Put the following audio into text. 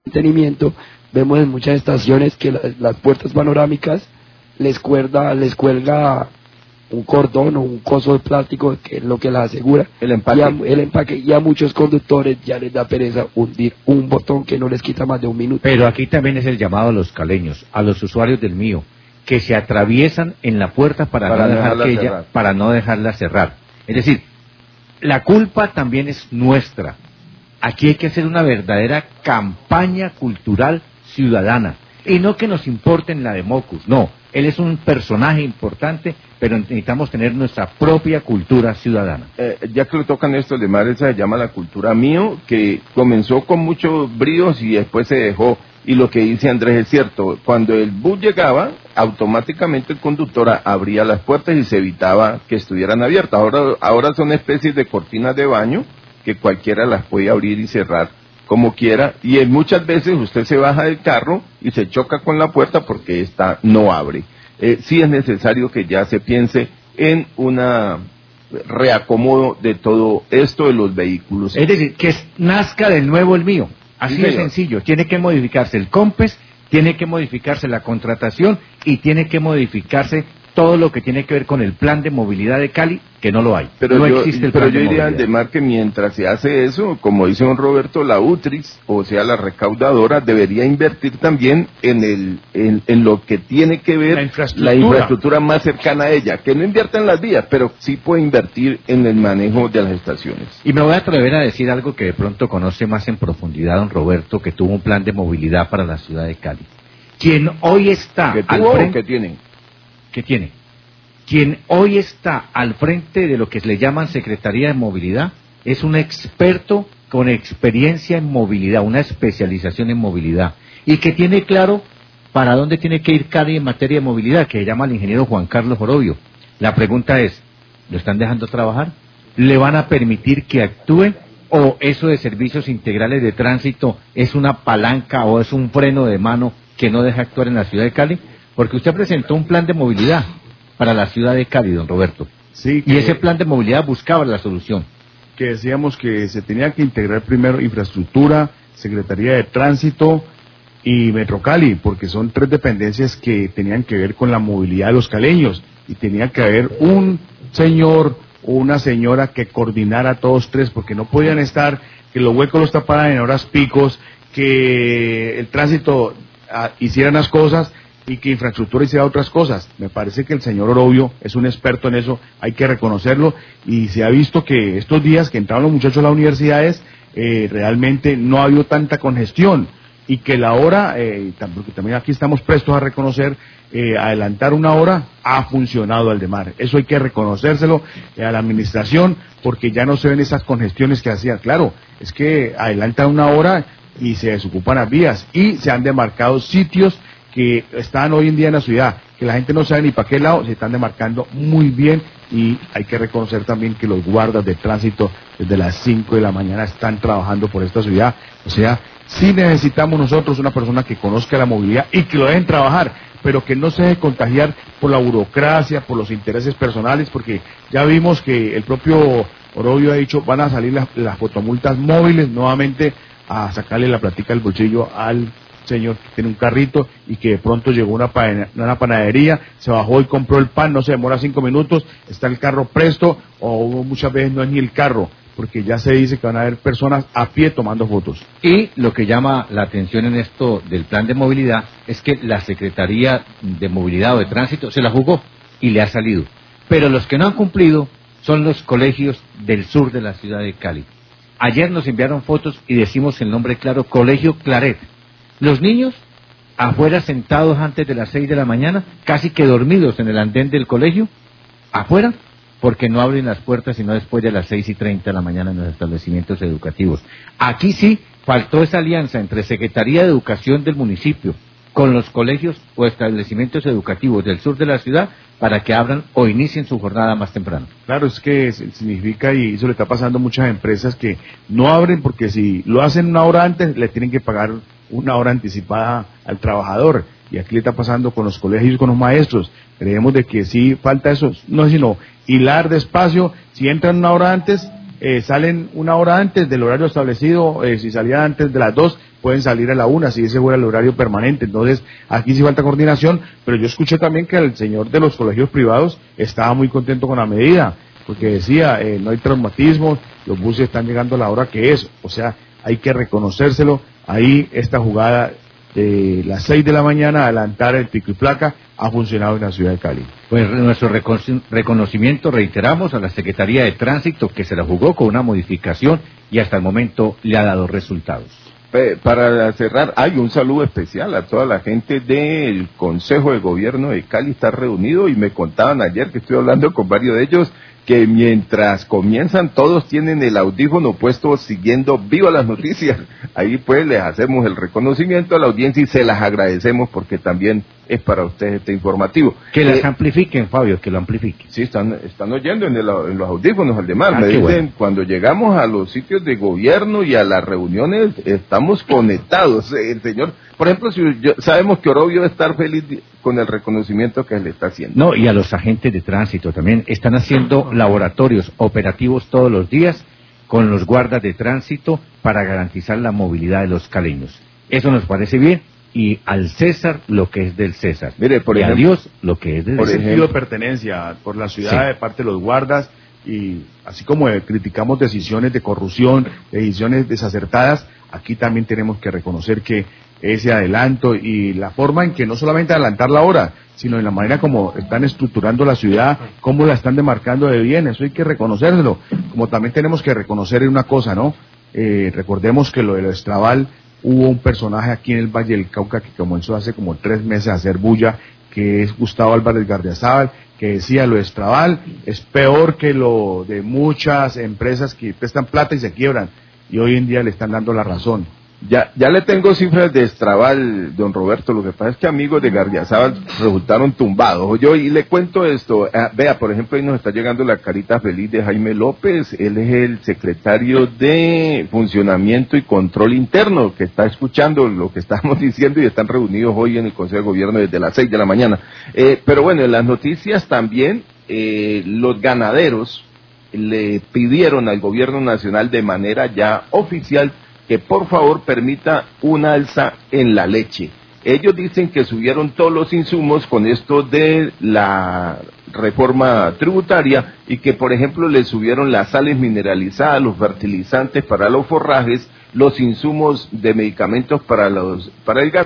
mantenimiento, vemos en muchas estaciones que las puertas panorámicas les cuelga un cordón o un coso de plástico, que es lo que las asegura, el empaque, y a muchos conductores ya les da pereza hundir un botón que no les quita más de un minuto. Pero aquí también es el llamado a los caleños, a los usuarios del mío, que se atraviesan en la puerta para no dejarla cerrar. Es decir, la culpa también es nuestra. Aquí hay que hacer una verdadera campaña cultural ciudadana. Y no que nos importen la de Mocus, no. Él es un personaje importante, pero necesitamos tener nuestra propia cultura ciudadana. Ya que lo tocan esto, Lemar, esa se llama la cultura mío, que comenzó con muchos bríos y después se dejó. Y lo que dice Andrés es cierto, cuando el bus llegaba, automáticamente el conductor abría las puertas y se evitaba que estuvieran abiertas. Ahora son especies de cortinas de baño que cualquiera las puede abrir y cerrar como quiera, y muchas veces usted se baja del carro y se choca con la puerta porque esta no abre. Sí es necesario que ya se piense en una reacomodo de todo esto de los vehículos. Es decir, que nazca de nuevo el mío. Así de sencillo. Tiene que modificarse el COMPES, tiene que modificarse la contratación y tiene que modificarse todo lo que tiene que ver con el plan de movilidad de Cali, que no lo hay. Pero yo diría, Aldemar, que mientras se hace eso, como dice don Roberto, la UTRIS, o sea, la recaudadora, debería invertir también en lo que tiene que ver la infraestructura más cercana a ella, que no invierta en las vías, pero sí puede invertir en el manejo de las estaciones. Y me voy a atrever a decir algo que de pronto conoce más en profundidad don Roberto, que tuvo un plan de movilidad para la ciudad de Cali. Quien hoy está Quien hoy está al frente de lo que le llaman Secretaría de Movilidad es un experto con experiencia en movilidad, una especialización en movilidad, y que tiene claro para dónde tiene que ir Cali en materia de movilidad, que se llama el ingeniero Juan Carlos Orobio. La pregunta es, ¿lo están dejando trabajar? ¿Le van a permitir que actúe? ¿O eso de servicios integrales de tránsito es una palanca o es un freno de mano que no deja actuar en la ciudad de Cali? Porque usted presentó un plan de movilidad para la ciudad de Cali, don Roberto. Sí. Y ese plan de movilidad buscaba la solución. Que decíamos que se tenía que integrar primero infraestructura, Secretaría de Tránsito y Metro Cali, porque son tres dependencias que tenían que ver con la movilidad de los caleños. Y tenía que haber un señor o una señora que coordinara a todos tres, porque no podían estar, que los huecos los taparan en horas picos, que el tránsito hiciera unas cosas y que infraestructura hiciera otras cosas. Me parece que el señor Orobio es un experto en eso, hay que reconocerlo, y se ha visto que estos días que entraron los muchachos a las universidades, realmente no ha habido tanta congestión, y que la hora, porque también aquí estamos prestos a reconocer, adelantar una hora ha funcionado Aldemar. Eso hay que reconocérselo a la administración, porque ya no se ven esas congestiones que hacían. Claro, es que adelantan una hora y se desocupan las vías, y se han demarcado sitios que están hoy en día en la ciudad, que la gente no sabe ni para qué lado, se están demarcando muy bien, y hay que reconocer también que los guardas de tránsito desde las 5 de la mañana están trabajando por esta ciudad. O sea, sí necesitamos nosotros una persona que conozca la movilidad y que lo dejen trabajar, pero que no se deje contagiar por la burocracia, por los intereses personales, porque ya vimos que el propio Orobio ha dicho, van a salir las fotomultas móviles nuevamente a sacarle la platica del bolsillo al señor que tiene un carrito y que de pronto llegó una panadería, se bajó y compró el pan, no se demora 5 minutos, está el carro presto, o muchas veces no es ni el carro, porque ya se dice que van a haber personas a pie tomando fotos. Y lo que llama la atención en esto del plan de movilidad es que la Secretaría de Movilidad o de Tránsito se la jugó y le ha salido. Pero los que no han cumplido son los colegios del sur de la ciudad de Cali. Ayer nos enviaron fotos y decimos el nombre claro, Colegio Claret. Los niños afuera sentados antes de las 6 de la mañana, casi que dormidos en el andén del colegio, afuera, porque no abren las puertas sino después de las 6:30 de la mañana en los establecimientos educativos. Aquí sí faltó esa alianza entre Secretaría de Educación del municipio con los colegios o establecimientos educativos del sur de la ciudad para que abran o inicien su jornada más temprano. Claro, es que significa, y eso le está pasando a muchas empresas, que no abren porque si lo hacen una hora antes, le tienen que pagar una hora anticipada al trabajador, y aquí le está pasando con los colegios y con los maestros. Creemos de que sí falta eso, no es sino hilar despacio, si entran una hora antes, salen una hora antes del horario establecido, si salían antes de las 2, pueden salir a la 1, si ese fuera el horario permanente. Entonces, aquí sí falta coordinación, pero yo escuché también que el señor de los colegios privados estaba muy contento con la medida, porque decía, no hay traumatismos, los buses están llegando a la hora que es, o sea, hay que reconocérselo. Ahí esta jugada de las 6 de la mañana, adelantar el pico y placa, ha funcionado en la ciudad de Cali. Pues nuestro reconocimiento, reiteramos, a la Secretaría de Tránsito, que se la jugó con una modificación y hasta el momento le ha dado resultados. Para cerrar, hay un saludo especial a toda la gente del Consejo de Gobierno de Cali, está reunido, y me contaban ayer, que estoy hablando con varios de ellos, que mientras comienzan todos tienen el audífono puesto siguiendo viva las noticias. Ahí pues les hacemos el reconocimiento a la audiencia y se las agradecemos porque también es para ustedes este informativo. Que las amplifiquen, Fabio, que lo amplifiquen. Sí, están oyendo en los audífonos, Aldemar. Me dicen, bueno, cuando llegamos a los sitios de gobierno y a las reuniones, estamos conectados. El señor, por ejemplo, sabemos que Orobio debe estar feliz con el reconocimiento que le está haciendo. No, y a los agentes de tránsito también. Están haciendo laboratorios operativos todos los días con los guardas de tránsito para garantizar la movilidad de los caleños. Eso nos parece bien. Y al César lo que es del César. Mire, por ejemplo, a Dios lo que es del César. Por César. sentido de pertenencia por la ciudad, sí, de parte de los guardas, y así como criticamos decisiones de corrupción, decisiones desacertadas, aquí también tenemos que reconocer que ese adelanto y la forma en que no solamente adelantar la hora, sino en la manera como están estructurando la ciudad, cómo la están demarcando de bien, eso hay que reconocérselo. Como también tenemos que reconocer una cosa, ¿no? Recordemos que lo del Estrabal, hubo un personaje aquí en el Valle del Cauca que comenzó hace como 3 meses a hacer bulla, que es Gustavo Álvarez Gardiazabal, que decía lo de Estrabal es peor que lo de muchas empresas que prestan plata y se quiebran, y hoy en día le están dando la razón. Ya le tengo cifras de Estrabal, don Roberto. Lo que pasa es que amigos de Gardiazabal resultaron tumbados. Y le cuento esto. Vea, por ejemplo, ahí nos está llegando la carita feliz de Jaime López. Él es el secretario de Funcionamiento y Control Interno, que está escuchando lo que estamos diciendo y están reunidos hoy en el Consejo de Gobierno desde las 6 de la mañana. Pero bueno, en las noticias también, los ganaderos le pidieron al Gobierno Nacional de manera ya oficial que por favor permita una alza en la leche. Ellos dicen que subieron todos los insumos con esto de la reforma tributaria y que, por ejemplo, le subieron las sales mineralizadas, los fertilizantes para los forrajes, los insumos de medicamentos para el